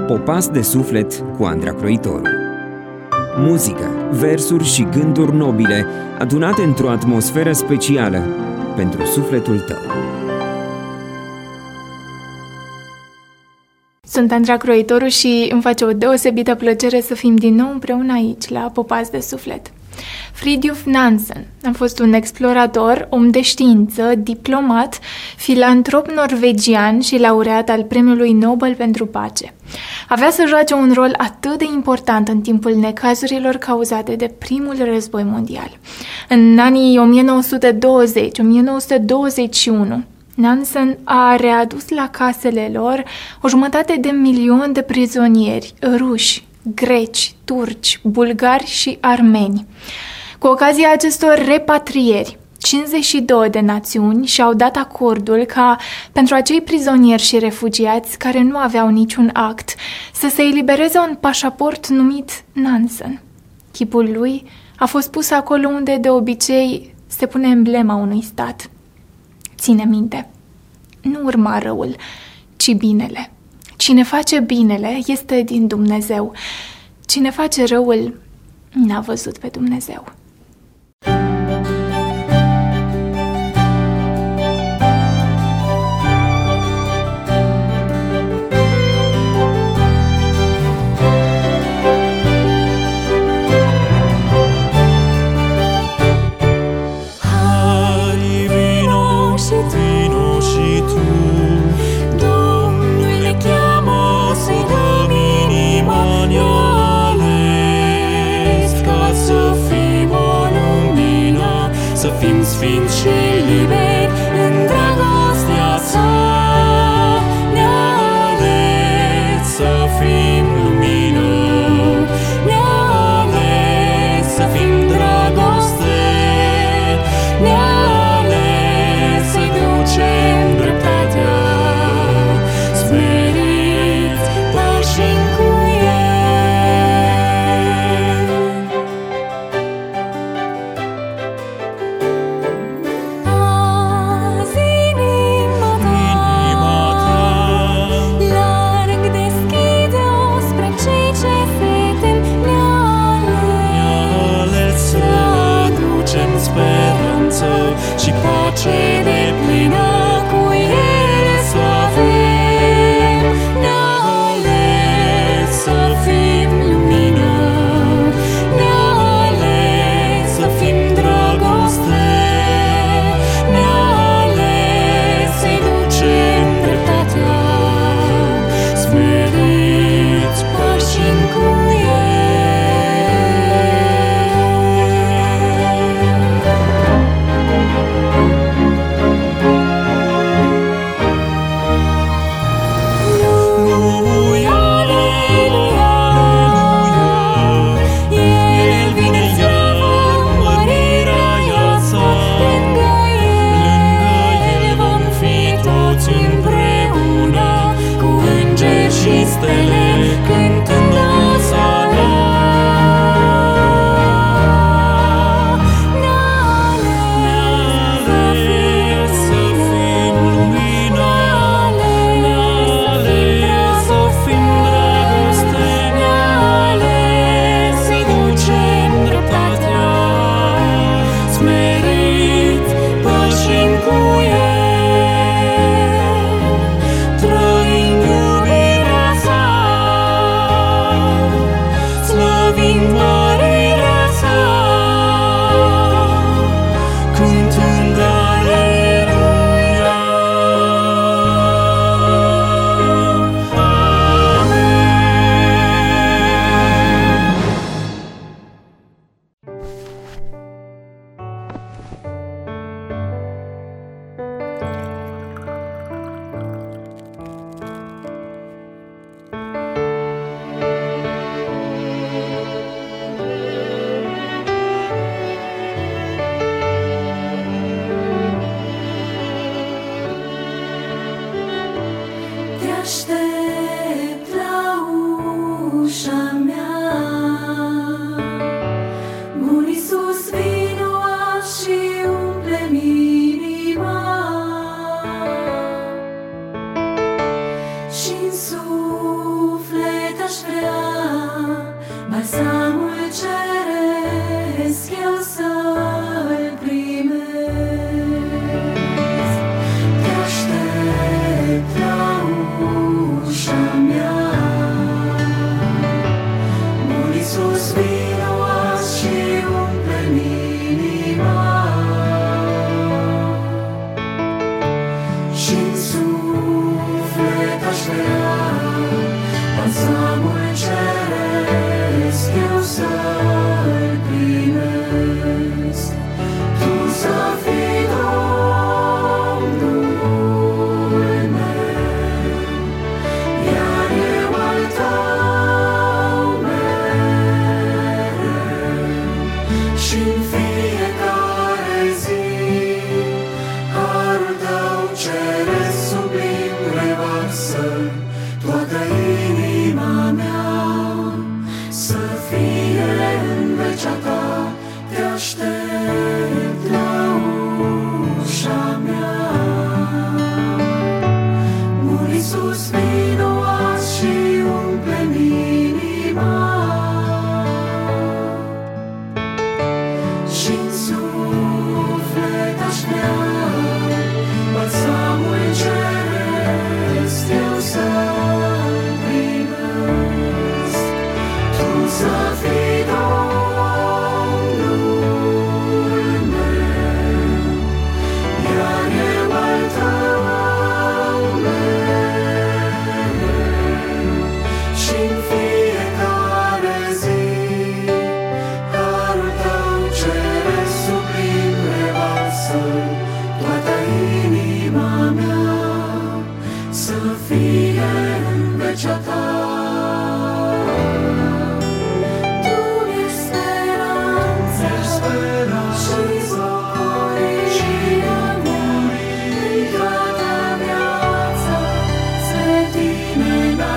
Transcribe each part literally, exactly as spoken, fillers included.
Popas de suflet cu Andra Croitoru. Muzică, versuri și gânduri nobile adunate într-o atmosferă specială pentru sufletul tău. Sunt Andra Croitoru și îmi face o deosebită plăcere să fim din nou împreună aici, la Popas de suflet. Fridtjof Nansen a fost un explorator, om de știință, diplomat, filantrop norvegian și laureat al Premiului Nobel pentru Pace. Avea să joace un rol atât de important în timpul necazurilor cauzate de primul război mondial. În anii o mie nouă sute douăzeci - o mie nouă sute douăzeci și unu, Nansen a readus la casele lor o jumătate de milion de prizonieri ruși, greci, turci, bulgari și armeni. Cu ocazia acestor repatrieri, cincizeci și două de națiuni și-au dat acordul ca pentru acei prizonieri și refugiați care nu aveau niciun act să se elibereze un pașaport numit Nansen. Chipul lui a fost pus acolo unde de obicei se pune emblema unui stat. Ține minte, nu urma răul, ci binele. Cine face binele este din Dumnezeu. Cine face răul n-a văzut pe Dumnezeu. Să fim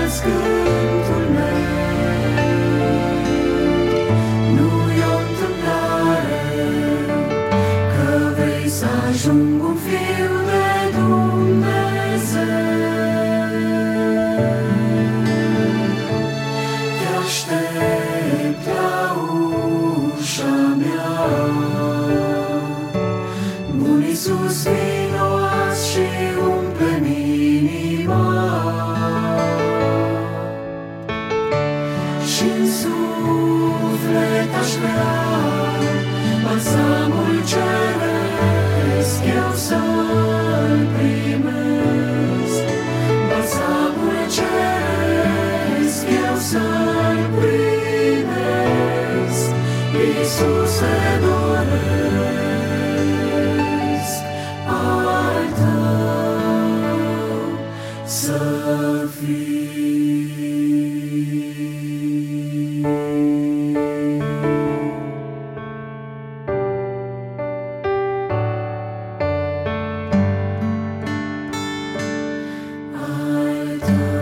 azi cântul meu. Nu-i o întâmplare că vrei să ajung un fiu de Dumnezeu. Te aștept la ușa mea, Bun Iisus, vino azi și umple-mi inima, și-n suflet aș vrea balsamul ceresc eu să-l primesc, balsamul ceresc eu să-l primesc, Iisuse, doresc al Tău să fii. Al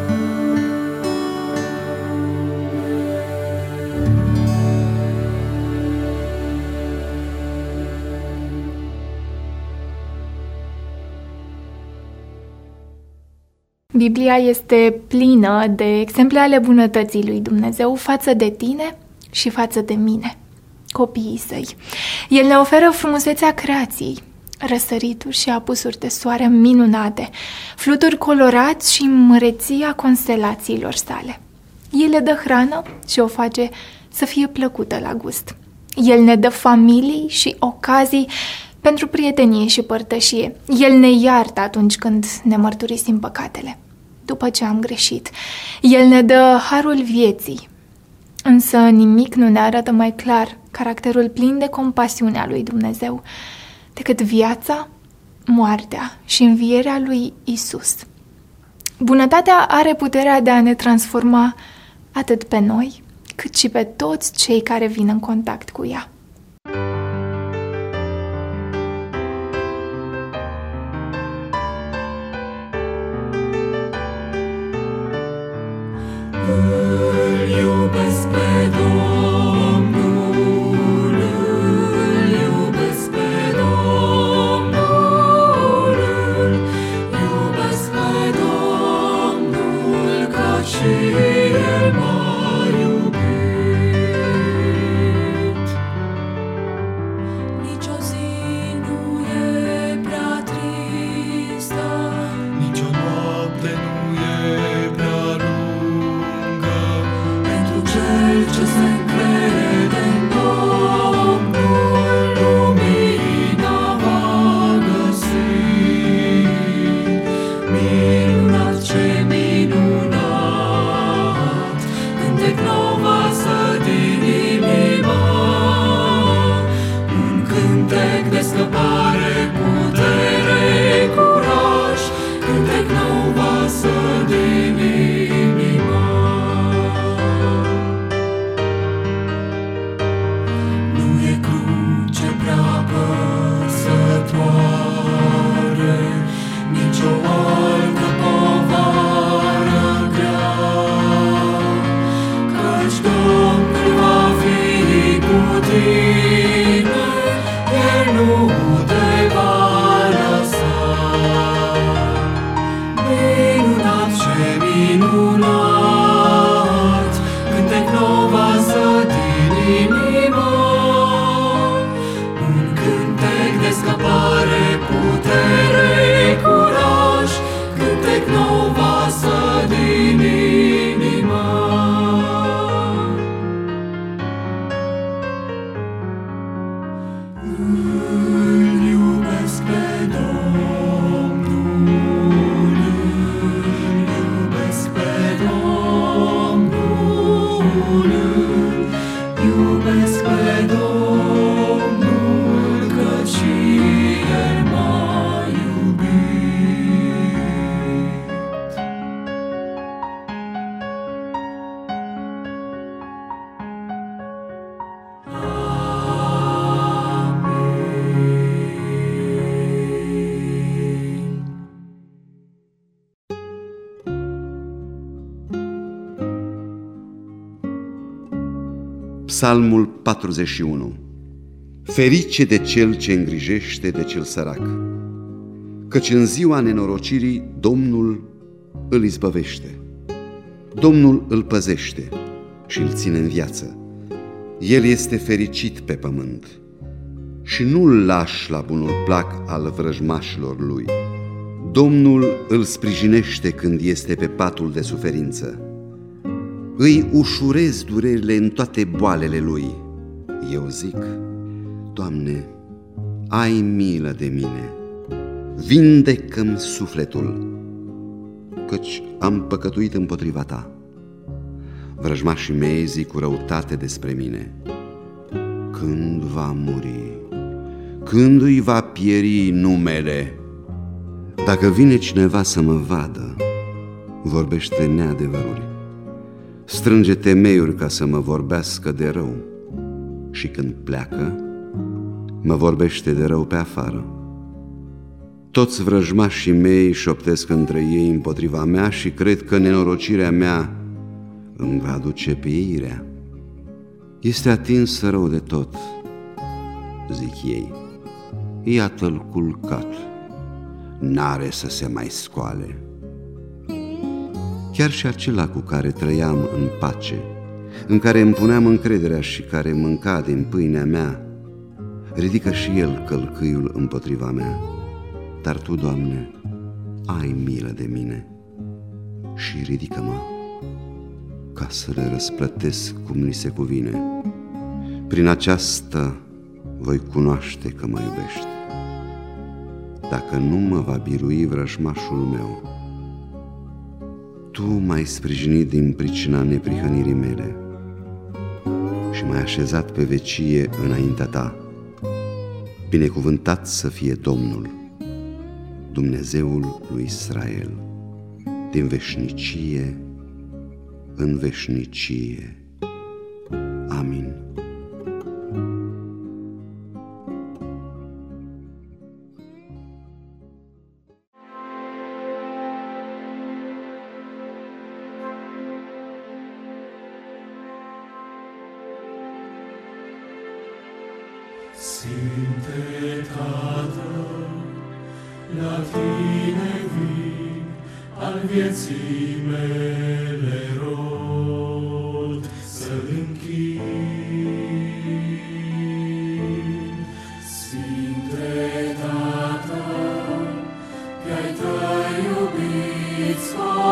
Biblia este plină de exemple ale bunătății lui Dumnezeu față de tine și față de mine, copiii săi. El ne oferă frumusețea creației, răsărituri și apusuri de soare minunate, fluturi colorați și măreția constelațiilor sale. El le dă hrană și o face să fie plăcută la gust. El ne dă familii și ocazii pentru prietenie și părtășie. El ne iartă atunci când ne mărturisim păcatele, după ce am greșit. El ne dă harul vieții. Însă nimic nu ne arată mai clar caracterul plin de compasiune a lui Dumnezeu decât viața, moartea și învierea lui Isus. Bunătatea are puterea de a ne transforma atât pe noi, cât și pe toți cei care vin în contact cu ea. Îl iubesc pe Domnul, îl iubesc pe Domnul, îl iubesc pe Domnul, căci și El m-a iubit. Nici o zi nu e prea tristă, nici o noapte nu e prea lungă, pentru cel ce se încrede în Domnul, lumina va găsi. Minunat, ce minunat, cântec nou varsă din inima, un cântec de scăpare, putere, curaj, cântec nou varsă din inima. Psalmul patruzeci și unu. Ferice de cel ce îngrijește de cel sărac, căci în ziua nenorocirii Domnul îl izbăvește. Domnul îl păzește și îl ține în viață. El este fericit pe pământ și nu-l lași la bunul plac al vrăjmașilor lui. Domnul îl sprijinește când este pe patul de suferință. Îi ușurez durerile în toate boalele lui. Eu zic: Doamne, ai milă de mine, vindecă-mi sufletul, căci am păcătuit împotriva Ta. Vrăjmașii mei zic cu răutate despre mine: când va muri? Când îi va pieri numele? Dacă vine cineva să mă vadă, vorbește neadevăruri, strânge temeiuri ca să mă vorbească de rău, și când pleacă, mă vorbește de rău pe afară. Toți vrăjmașii mei șoptesc între ei împotriva mea și cred că nenorocirea mea îmi va aduce pieirea. Este atins rău de tot, zic ei, iată-l culcat, n-are să se mai scoale. Chiar și acela cu care trăiam în pace, în care îmi puneam încrederea și care mânca din pâinea mea, ridică și el călcâiul împotriva mea. Dar Tu, Doamne, ai milă de mine și ridică-mă ca să le răsplătesc cum ni se cuvine. Prin aceasta voi cunoaște că mă iubești. Dacă nu mă va birui vrăjmașul meu, Tu m-ai sprijinit din pricina neprihănirii mele și m-ai așezat pe vecie înaintea Ta. Binecuvântat să fie Domnul, Dumnezeul lui Israel, din veșnicie în veșnicie. Amin. Sfinte Tată, la Tine vin, al vieții mele rod să-L închin. Sfinte Tată, pe-ai Tăi iubiți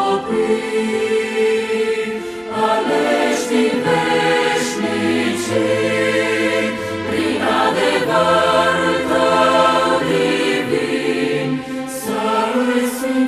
copii, aleși din veșnicii, prin adevărul Tău divin, să îi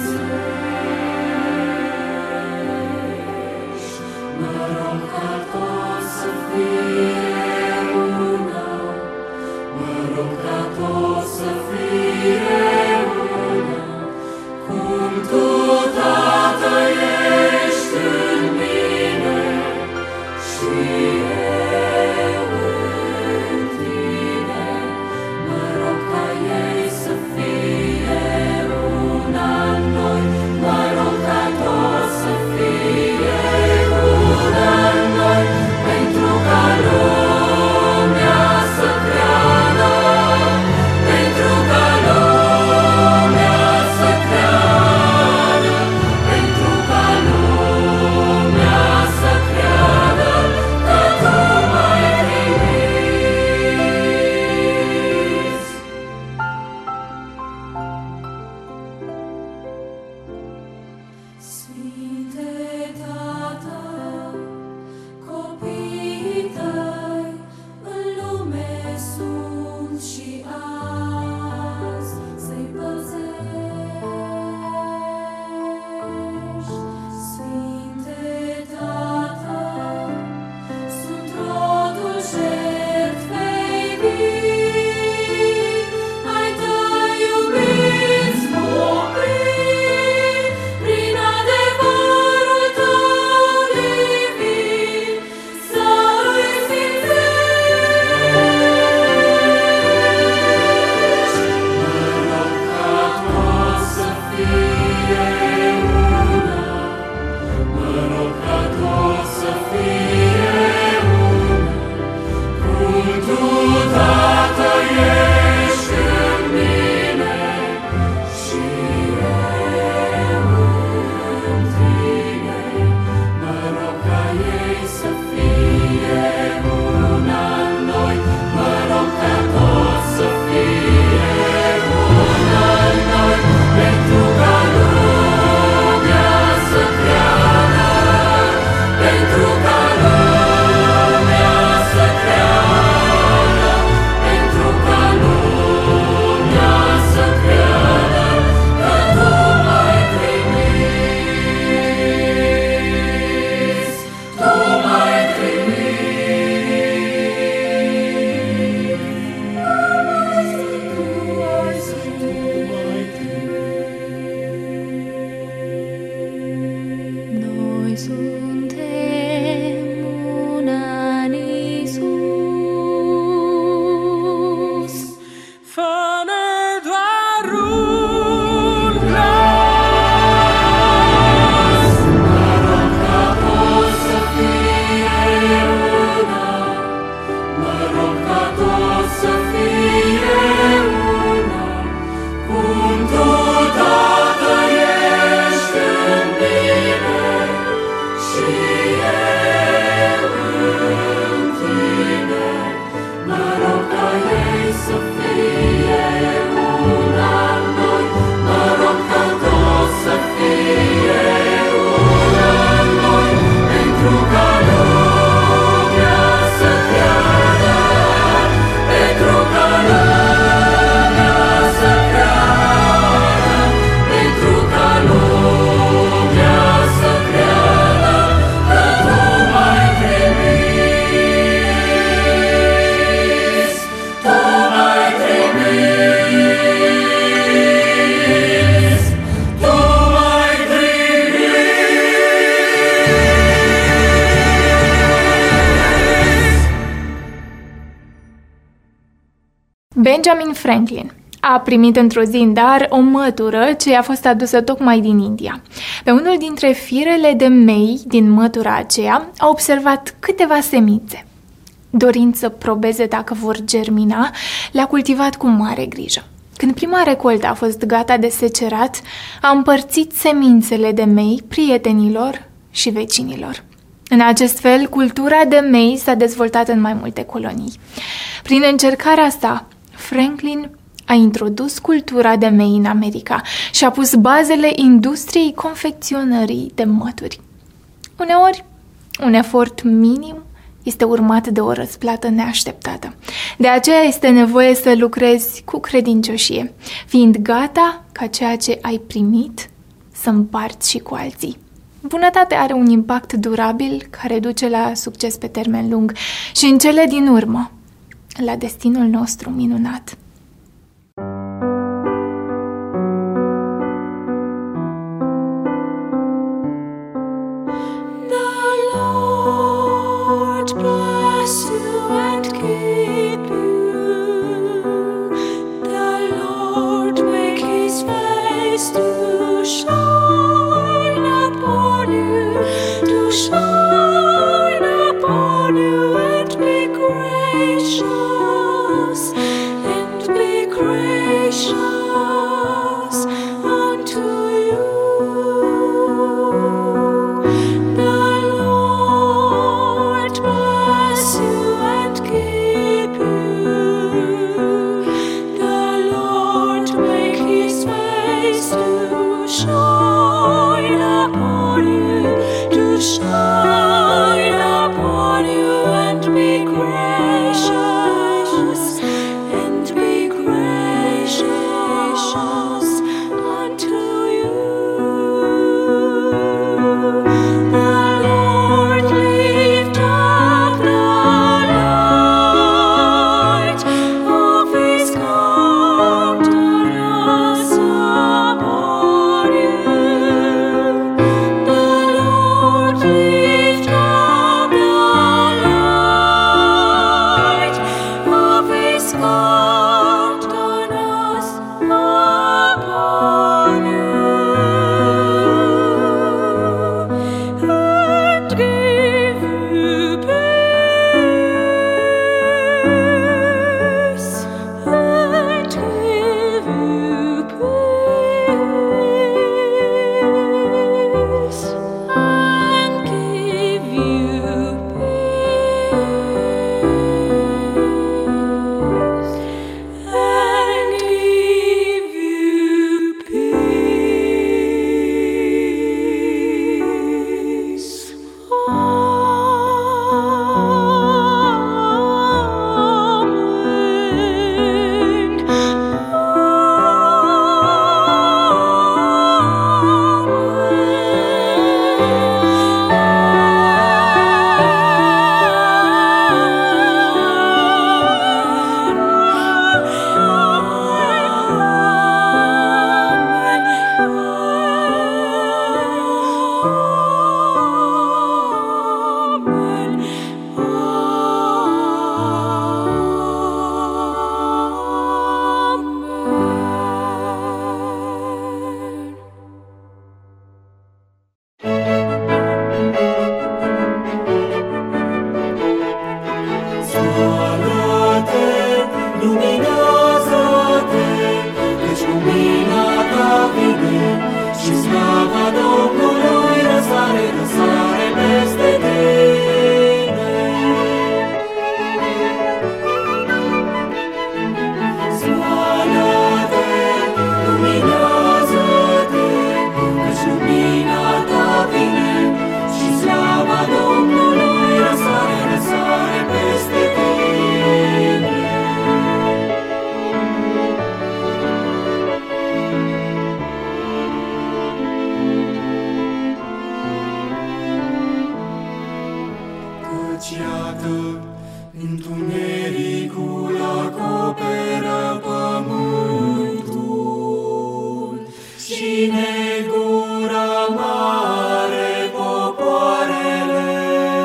sfințești. Mă rog ca toți să fie una, mă rog ca toți să fie una, cum Tu, Tată, ești în mine și eu în Tine. Mă rog ca ei să fie una în noi, mă rog ca toți să fie una în noi, pentru ca lumea să creadă, pentru ca lumea să creadă Benjamin Franklin a primit într-o zi în dar o mătură ce i-a fost adusă tocmai din India. Pe unul dintre firele de mei din mătura aceea a observat câteva semințe. Dorind să probeze dacă vor germina, le-a cultivat cu mare grijă. Când prima recoltă a fost gata de secerat, a împărțit semințele de mei prietenilor și vecinilor. În acest fel, cultura de mei s-a dezvoltat în mai multe colonii. Prin încercarea sa, Franklin a introdus cultura de mei în America și a pus bazele industriei confecționării de mături. Uneori, un efort minim este urmat de o răsplată neașteptată. De aceea este nevoie să lucrezi cu credincioșie, fiind gata ca ceea ce ai primit să împarți și cu alții. Bunătatea are un impact durabil care duce la succes pe termen lung și în cele din urmă la destinul nostru minunat. Bless you and keep you. The Lord make His face to shine upon you, to shine upon you, and be gracious, and be gracious unto you.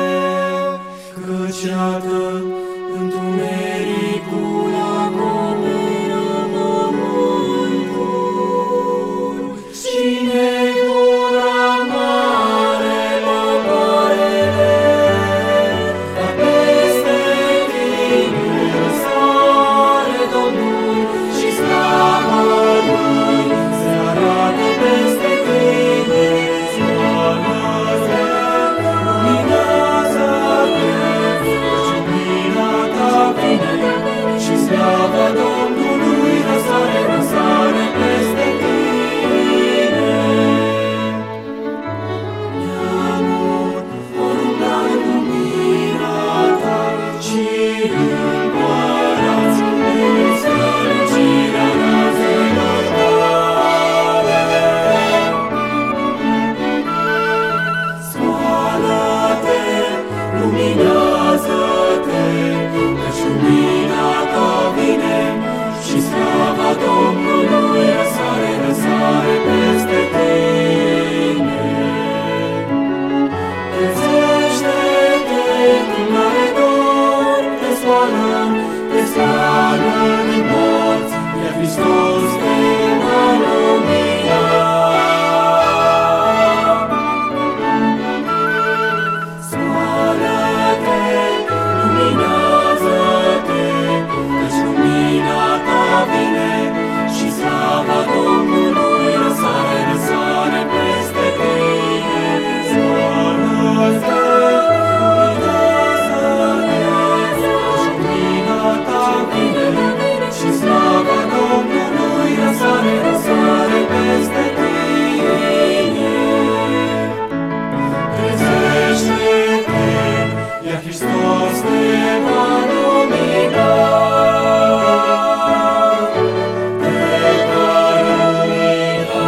Iată, întunericul acoperă Hristos te va lumina, te va lumina.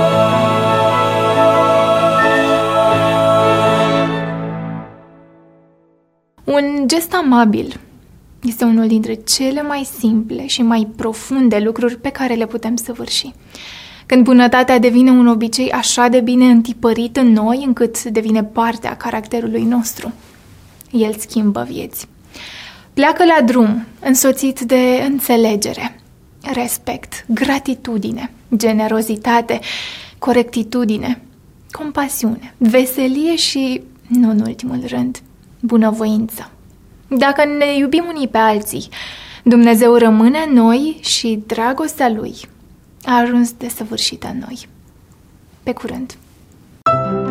Un gest amabil este unul dintre cele mai simple și mai profunde lucruri pe care le putem săvârși. Când bunătatea devine un obicei așa de bine întipărit în noi, încât devine parte a caracterului nostru, el schimbă vieți. Pleacă la drum, însoțit de înțelegere, respect, gratitudine, generozitate, corectitudine, compasiune, veselie și, nu în ultimul rând, bunăvoință. Dacă ne iubim unii pe alții, Dumnezeu rămâne în noi și dragostea Lui a ajuns desăvârșită în noi. Pe curând!